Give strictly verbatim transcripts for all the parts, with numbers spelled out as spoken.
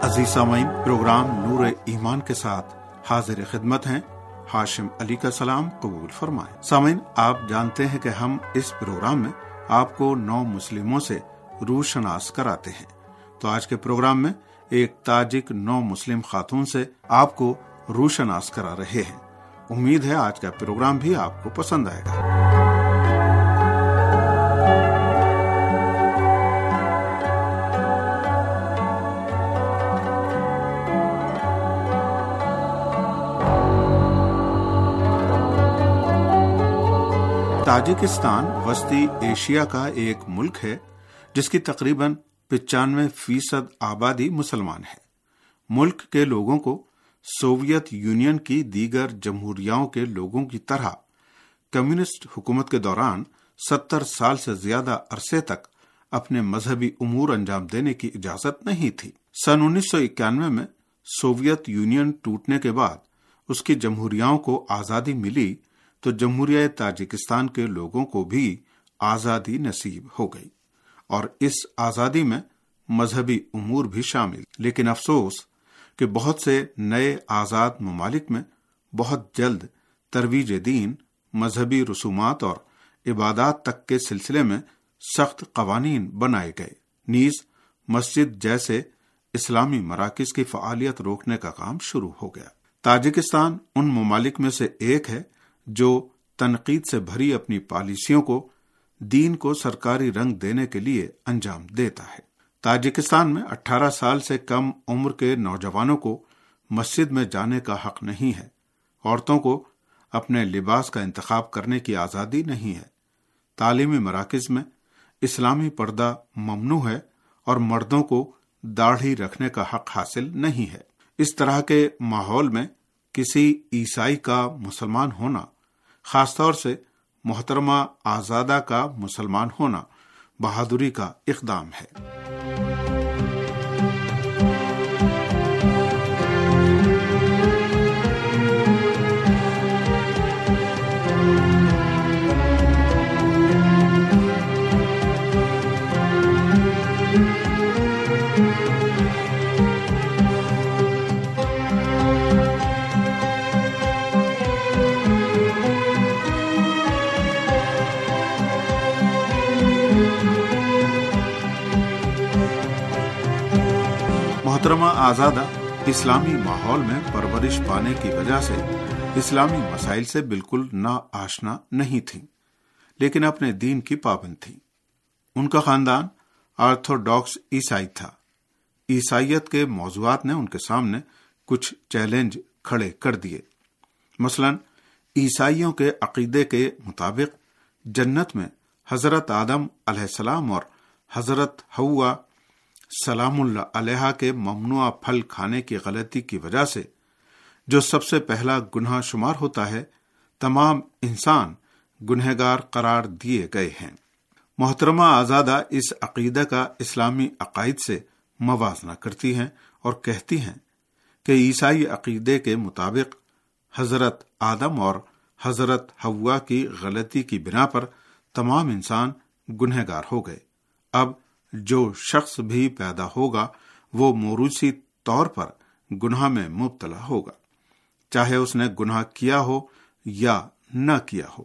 عزیز سامعین، پروگرام نور ایمان کے ساتھ حاضر خدمت ہیں۔ ہاشم علی کا سلام قبول فرمائیں۔ سامعین، آپ جانتے ہیں کہ ہم اس پروگرام میں آپ کو نو مسلموں سے روح شناس کراتے ہیں، تو آج کے پروگرام میں ایک تاجک نو مسلم خاتون سے آپ کو روح شناس کرا رہے ہیں۔ امید ہے آج کا پروگرام بھی آپ کو پسند آئے گا۔ تاجکستان وسطی ایشیا کا ایک ملک ہے جس کی تقریباً پچانوے فیصد آبادی مسلمان ہے۔ ملک کے لوگوں کو سوویت یونین کی دیگر جمہوریاؤں کے لوگوں کی طرح کمیونسٹ حکومت کے دوران ستر سال سے زیادہ عرصے تک اپنے مذہبی امور انجام دینے کی اجازت نہیں تھی۔ سن انیس سو اکیانوے میں سوویت یونین ٹوٹنے کے بعد اس کی جمہوریاؤں کو آزادی ملی تو جمہوریہ تاجکستان کے لوگوں کو بھی آزادی نصیب ہو گئی اور اس آزادی میں مذہبی امور بھی شامل۔ لیکن افسوس کہ بہت سے نئے آزاد ممالک میں بہت جلد ترویج دین، مذہبی رسومات اور عبادات تک کے سلسلے میں سخت قوانین بنائے گئے، نیز مسجد جیسے اسلامی مراکز کی فعالیت روکنے کا کام شروع ہو گیا۔ تاجکستان ان ممالک میں سے ایک ہے جو تنقید سے بھری اپنی پالیسیوں کو دین کو سرکاری رنگ دینے کے لیے انجام دیتا ہے۔ تاجکستان میں اٹھارہ سال سے کم عمر کے نوجوانوں کو مسجد میں جانے کا حق نہیں ہے، عورتوں کو اپنے لباس کا انتخاب کرنے کی آزادی نہیں ہے، تعلیمی مراکز میں اسلامی پردہ ممنوع ہے اور مردوں کو داڑھی رکھنے کا حق حاصل نہیں ہے۔ اس طرح کے ماحول میں کسی عیسائی کا مسلمان ہونا، خاص طور سے محترمہ آزادہ کا مسلمان ہونا، بہادری کا اقدام ہے۔ محترمہ آزادہ اسلامی ماحول میں پرورش پانے کی وجہ سے اسلامی مسائل سے بالکل نا آشنا نہیں تھیں، لیکن اپنے دین کی پابند تھیں۔ ان کا خاندان آرتھوڈاکس عیسائی تھا۔ عیسائیت کے موضوعات نے ان کے سامنے کچھ چیلنج کھڑے کر دیے۔ مثلا عیسائیوں کے عقیدے کے مطابق جنت میں حضرت آدم علیہ السلام اور حضرت حوا سلام اللہ علیہا کے ممنوع پھل کھانے کی غلطی کی وجہ سے جو سب سے پہلا گناہ شمار ہوتا ہے، تمام انسان گنہگار قرار دیے گئے ہیں۔ محترمہ آزادہ اس عقیدہ کا اسلامی عقائد سے موازنہ کرتی ہیں اور کہتی ہیں کہ عیسائی عقیدے کے مطابق حضرت آدم اور حضرت حوا کی غلطی کی بنا پر تمام انسان گنہگار ہو گئے۔ اب جو شخص بھی پیدا ہوگا وہ موروثی طور پر گناہ میں مبتلا ہوگا، چاہے اس نے گناہ کیا ہو یا نہ کیا ہو۔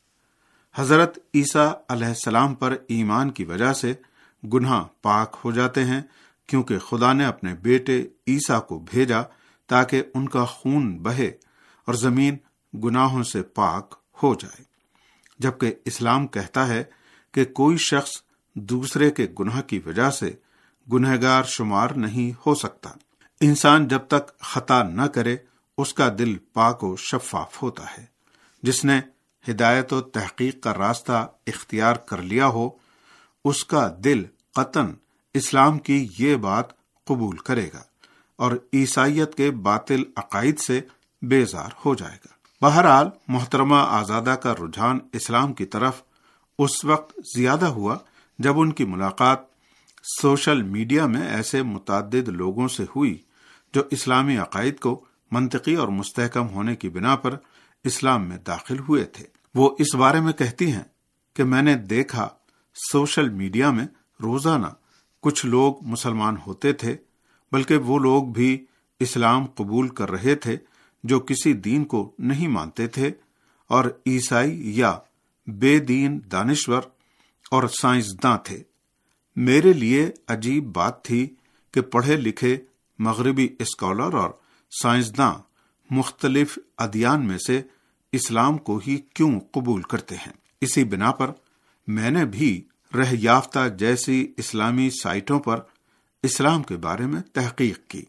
حضرت عیسیٰ علیہ السلام پر ایمان کی وجہ سے گناہ پاک ہو جاتے ہیں، کیونکہ خدا نے اپنے بیٹے عیسیٰ کو بھیجا تاکہ ان کا خون بہے اور زمین گناہوں سے پاک ہو جائے، جبکہ اسلام کہتا ہے کہ کوئی شخص دوسرے کے گناہ کی وجہ سے گنہگار شمار نہیں ہو سکتا۔ انسان جب تک خطا نہ کرے اس کا دل پاک و شفاف ہوتا ہے۔ جس نے ہدایت و تحقیق کا راستہ اختیار کر لیا ہو، اس کا دل قطعاً اسلام کی یہ بات قبول کرے گا اور عیسائیت کے باطل عقائد سے بیزار ہو جائے گا۔ بہرحال محترمہ آزادہ کا رجحان اسلام کی طرف اس وقت زیادہ ہوا جب ان کی ملاقات سوشل میڈیا میں ایسے متعدد لوگوں سے ہوئی جو اسلامی عقائد کو منطقی اور مستحکم ہونے کی بنا پر اسلام میں داخل ہوئے تھے۔ وہ اس بارے میں کہتی ہیں کہ میں نے دیکھا سوشل میڈیا میں روزانہ کچھ لوگ مسلمان ہوتے تھے، بلکہ وہ لوگ بھی اسلام قبول کر رہے تھے جو کسی دین کو نہیں مانتے تھے اور عیسائی یا بے دین دانشور اور سائنسداں تھے۔ میرے لیے عجیب بات تھی کہ پڑھے لکھے مغربی اسکالر اور سائنسداں مختلف ادیان میں سے اسلام کو ہی کیوں قبول کرتے ہیں۔ اسی بنا پر میں نے بھی رہ یافتہ جیسی اسلامی سائٹوں پر اسلام کے بارے میں تحقیق کی۔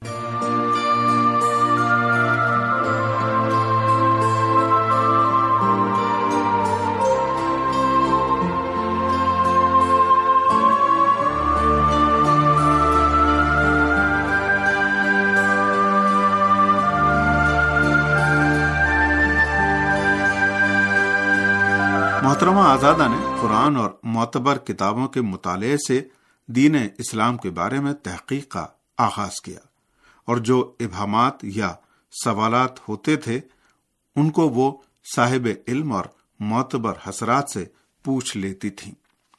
محترمہ آزادہ نے قرآن اور معتبر کتابوں کے مطالعے سے دین اسلام کے بارے میں تحقیق کا آغاز کیا، اور جو ابہامات یا سوالات ہوتے تھے ان کو وہ صاحب علم اور معتبر حضرات سے پوچھ لیتی تھیں۔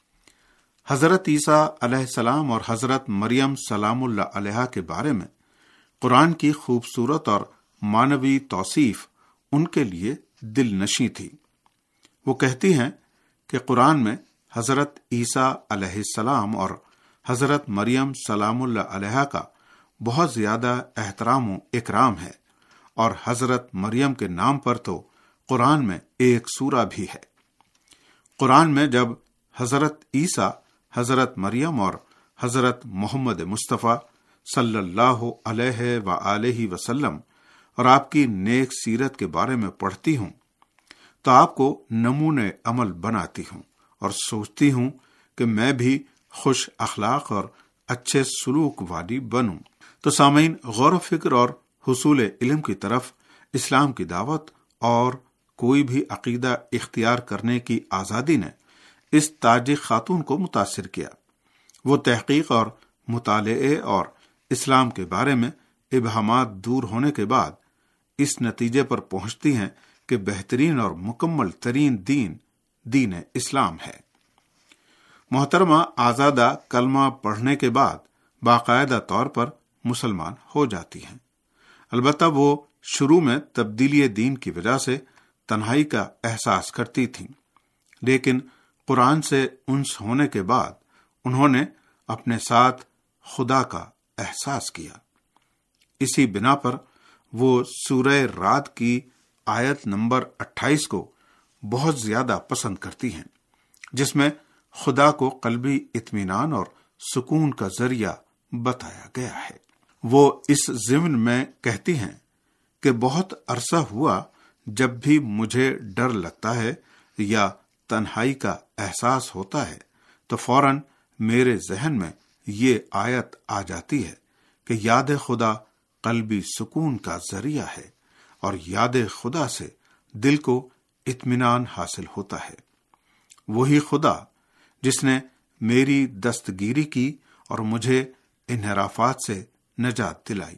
حضرت عیسیٰ علیہ السلام اور حضرت مریم سلام اللہ علیہا کے بارے میں قرآن کی خوبصورت اور معنوی توصیف ان کے لیے دل نشیں تھی۔ وہ کہتی ہیں کہ قرآن میں حضرت عیسیٰ علیہ السلام اور حضرت مریم سلام اللہ علیہا کا بہت زیادہ احترام و اکرام ہے، اور حضرت مریم کے نام پر تو قرآن میں ایک سورہ بھی ہے۔ قرآن میں جب حضرت عیسیٰ، حضرت مریم اور حضرت محمد مصطفیٰ صلی اللہ علیہ وآلہ وسلم اور آپ کی نیک سیرت کے بارے میں پڑھتی ہوں تو آپ کو نمونے عمل بناتی ہوں اور سوچتی ہوں کہ میں بھی خوش اخلاق اور اچھے سلوک والی بنوں۔ تو سامعین، غور و فکر اور حصول علم کی طرف اسلام کی دعوت اور کوئی بھی عقیدہ اختیار کرنے کی آزادی نے اس تاجک خاتون کو متاثر کیا۔ وہ تحقیق اور مطالعے اور اسلام کے بارے میں ابہامات دور ہونے کے بعد اس نتیجے پر پہنچتی ہیں کہ بہترین اور مکمل ترین دین دین اسلام ہے۔ محترمہ آزادہ کلمہ پڑھنے کے بعد باقاعدہ طور پر مسلمان ہو جاتی ہیں۔ البتہ وہ شروع میں تبدیلی دین کی وجہ سے تنہائی کا احساس کرتی تھیں، لیکن قرآن سے انس ہونے کے بعد انہوں نے اپنے ساتھ خدا کا احساس کیا۔ اسی بنا پر وہ سورہ رعد کی آیت نمبر اٹھائیس کو بہت زیادہ پسند کرتی ہیں، جس میں خدا کو قلبی اطمینان اور سکون کا ذریعہ بتایا گیا ہے۔ وہ اس ضمن میں کہتی ہیں کہ بہت عرصہ ہوا جب بھی مجھے ڈر لگتا ہے یا تنہائی کا احساس ہوتا ہے تو فوراً میرے ذہن میں یہ آیت آ جاتی ہے کہ یاد خدا قلبی سکون کا ذریعہ ہے، اور یاد خدا سے دل کو اطمینان حاصل ہوتا ہے۔ وہی خدا جس نے میری دستگیری کی اور مجھے انحرافات سے نجات دلائی،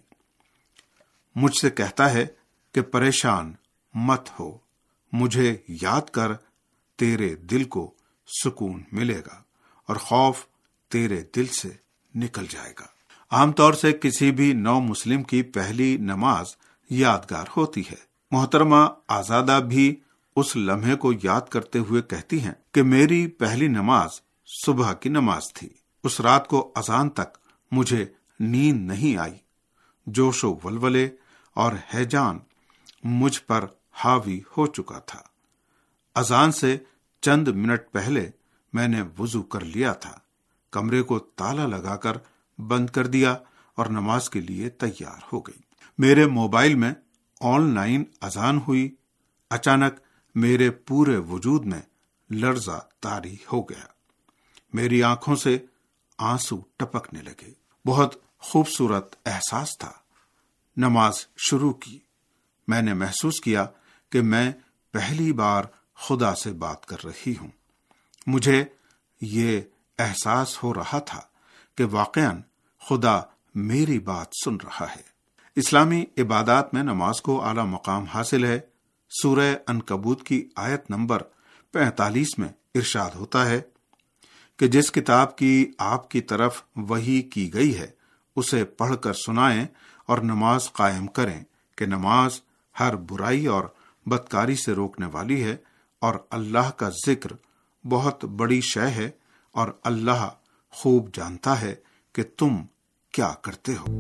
مجھ سے کہتا ہے کہ پریشان مت ہو، مجھے یاد کر، تیرے دل کو سکون ملے گا اور خوف تیرے دل سے نکل جائے گا۔ عام طور سے کسی بھی نو مسلم کی پہلی نماز یادگار ہوتی ہے۔ محترمہ آزادہ بھی اس لمحے کو یاد کرتے ہوئے کہتی ہیں کہ میری پہلی نماز صبح کی نماز تھی۔ اس رات کو اذان تک مجھے نیند نہیں آئی۔ جوش و ولولے اور ہیجان مجھ پر حاوی ہو چکا تھا۔ اذان سے چند منٹ پہلے میں نے وضو کر لیا تھا، کمرے کو تالا لگا کر بند کر دیا اور نماز کے لیے تیار ہو گئی۔ میرے موبائل میں آن لائن اذان ہوئی۔ اچانک میرے پورے وجود میں لرزہ طاری ہو گیا، میری آنکھوں سے آنسو ٹپکنے لگے۔ بہت خوبصورت احساس تھا۔ نماز شروع کی۔ میں نے محسوس کیا کہ میں پہلی بار خدا سے بات کر رہی ہوں۔ مجھے یہ احساس ہو رہا تھا کہ واقعاً خدا میری بات سن رہا ہے۔ اسلامی عبادات میں نماز کو اعلیٰ مقام حاصل ہے۔ سورہ عنکبوت کی آیت نمبر پینتالیس میں ارشاد ہوتا ہے کہ جس کتاب کی آپ کی طرف وحی کی گئی ہے اسے پڑھ کر سنائیں اور نماز قائم کریں کہ نماز ہر برائی اور بدکاری سے روکنے والی ہے اور اللہ کا ذکر بہت بڑی شے ہے اور اللہ خوب جانتا ہے کہ تم کیا کرتے ہو۔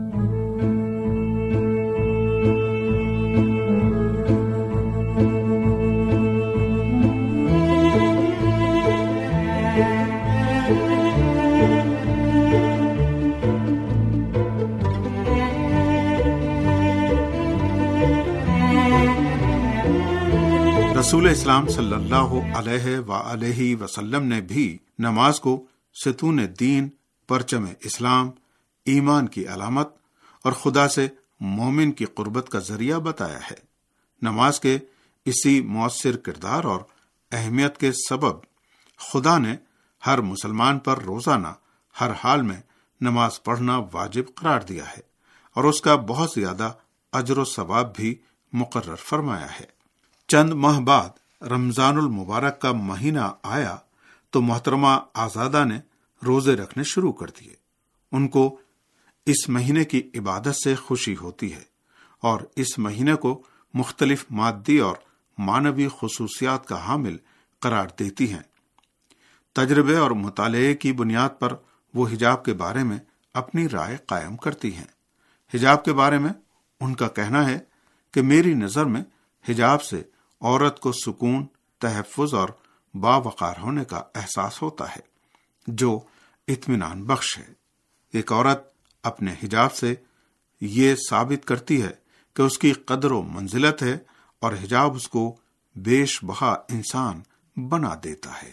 رسول اسلام صلی اللہ علیہ وآلہ وسلم نے بھی نماز کو ستون دین، پرچم اسلام، ایمان کی علامت اور خدا سے مومن کی قربت کا ذریعہ بتایا ہے۔ نماز کے اسی مؤثر کردار اور اہمیت کے سبب خدا نے ہر مسلمان پر روزانہ ہر حال میں نماز پڑھنا واجب قرار دیا ہے اور اس کا بہت زیادہ اجر و ثواب بھی مقرر فرمایا ہے۔ چند ماہ بعد رمضان المبارک کا مہینہ آیا تو محترمہ آزادہ نے روزے رکھنے شروع کر دیے۔ ان کو اس مہینے کی عبادت سے خوشی ہوتی ہے اور اس مہینے کو مختلف مادی اور معنوی خصوصیات کا حامل قرار دیتی ہیں۔ تجربے اور مطالعے کی بنیاد پر وہ حجاب کے بارے میں اپنی رائے قائم کرتی ہیں۔ حجاب کے بارے میں ان کا کہنا ہے کہ میری نظر میں حجاب سے عورت کو سکون، تحفظ اور باوقار ہونے کا احساس ہوتا ہے جو اطمینان بخش ہے۔ ایک عورت اپنے حجاب سے یہ ثابت کرتی ہے کہ اس کی قدر و منزلت ہے اور حجاب اس کو بیش بہا انسان بنا دیتا ہے۔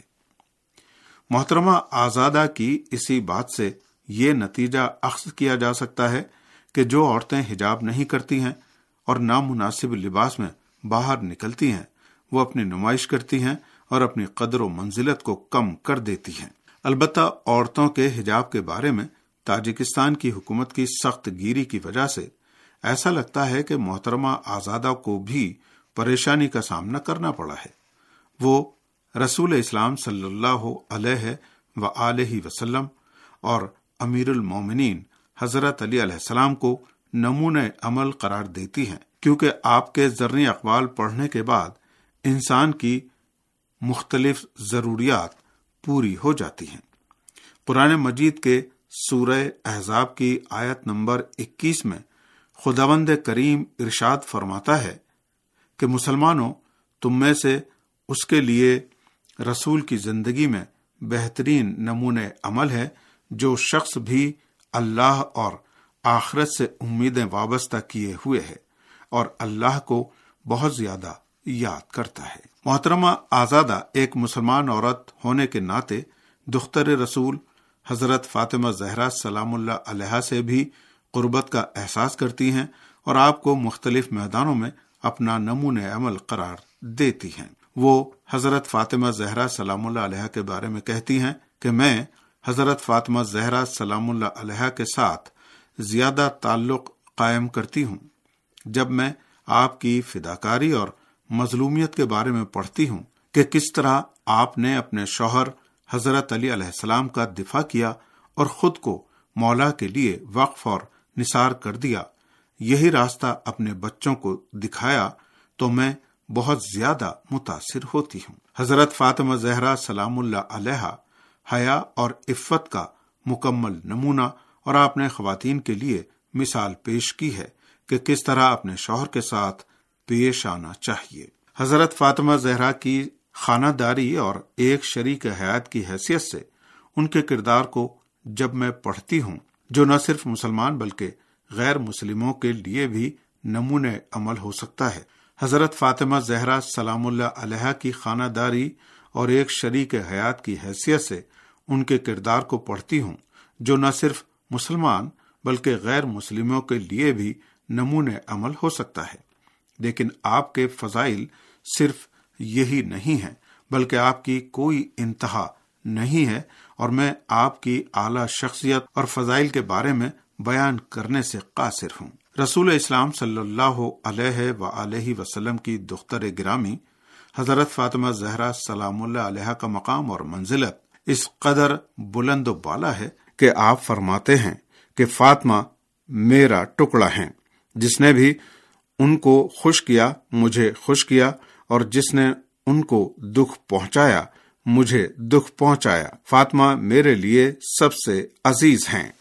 محترمہ آزادہ کی اسی بات سے یہ نتیجہ اخذ کیا جا سکتا ہے کہ جو عورتیں حجاب نہیں کرتی ہیں اور نامناسب لباس میں باہر نکلتی ہیں وہ اپنی نمائش کرتی ہیں اور اپنی قدر و منزلت کو کم کر دیتی ہیں۔ البتہ عورتوں کے حجاب کے بارے میں تاجکستان کی حکومت کی سخت گیری کی وجہ سے ایسا لگتا ہے کہ محترمہ آزادہ کو بھی پریشانی کا سامنا کرنا پڑا ہے۔ وہ رسول اسلام صلی اللہ علیہ وآلہ وسلم اور امیر المومنین حضرت علی علیہ السلام کو نمونہ عمل قرار دیتی ہیں، کیونکہ آپ کے زرعی اقوال پڑھنے کے بعد انسان کی مختلف ضروریات پوری ہو جاتی ہیں۔ قرآن مجید کے سورہ احزاب کی آیت نمبر اکیس میں خداوند کریم ارشاد فرماتا ہے کہ مسلمانوں، تم میں سے اس کے لیے رسول کی زندگی میں بہترین نمونہ عمل ہے جو شخص بھی اللہ اور آخرت سے امیدیں وابستہ کیے ہوئے ہے اور اللہ کو بہت زیادہ یاد کرتا ہے۔ محترمہ آزادہ ایک مسلمان عورت ہونے کے ناطے دختر رسول حضرت فاطمہ زہرا سلام اللہ علیہا سے بھی قربت کا احساس کرتی ہیں اور آپ کو مختلف میدانوں میں اپنا نمونہ عمل قرار دیتی ہیں۔ وہ حضرت فاطمہ زہرا سلام اللہ علیہا کے بارے میں کہتی ہیں کہ میں حضرت فاطمہ زہرا سلام اللہ علیہا کے ساتھ زیادہ تعلق قائم کرتی ہوں۔ جب میں آپ کی فداکاری اور مظلومیت کے بارے میں پڑھتی ہوں کہ کس طرح آپ نے اپنے شوہر حضرت علی علیہ السلام کا دفاع کیا اور خود کو مولا کے لیے وقف اور نثار کر دیا، یہی راستہ اپنے بچوں کو دکھایا، تو میں بہت زیادہ متاثر ہوتی ہوں۔ حضرت فاطمہ زہرا سلام اللہ علیہا حیا اور عفت کا مکمل نمونہ اور آپ نے خواتین کے لیے مثال پیش کی ہے کہ کس طرح اپنے شوہر کے ساتھ پیش آنا چاہیے۔ حضرت فاطمہ زہرا کی خانہ داری اور ایک شریک حیات کی حیثیت سے ان کے کردار کو جب میں پڑھتی ہوں، جو نہ صرف مسلمان بلکہ غیر مسلموں کے لیے بھی نمونہ عمل ہو سکتا ہے۔ حضرت فاطمہ زہرا سلام اللہ علیہا کی خانہ داری اور ایک شریک حیات کی حیثیت سے ان کے کردار کو پڑھتی ہوں، جو نہ صرف مسلمان بلکہ غیر مسلموں کے لیے بھی نمونہ عمل ہو سکتا ہے۔ لیکن آپ کے فضائل صرف یہی نہیں ہیں، بلکہ آپ کی کوئی انتہا نہیں ہے، اور میں آپ کی اعلیٰ شخصیت اور فضائل کے بارے میں بیان کرنے سے قاصر ہوں۔ رسول اسلام صلی اللہ علیہ وآلہ وسلم کی دختر گرامی حضرت فاطمہ زہرا سلام اللہ علیہا کا مقام اور منزلت اس قدر بلند و بالا ہے کہ آپ فرماتے ہیں کہ فاطمہ میرا ٹکڑا ہیں، جس نے بھی ان کو خوش کیا مجھے خوش کیا، اور جس نے ان کو دکھ پہنچایا مجھے دکھ پہنچایا۔ فاطمہ میرے لیے سب سے عزیز ہیں۔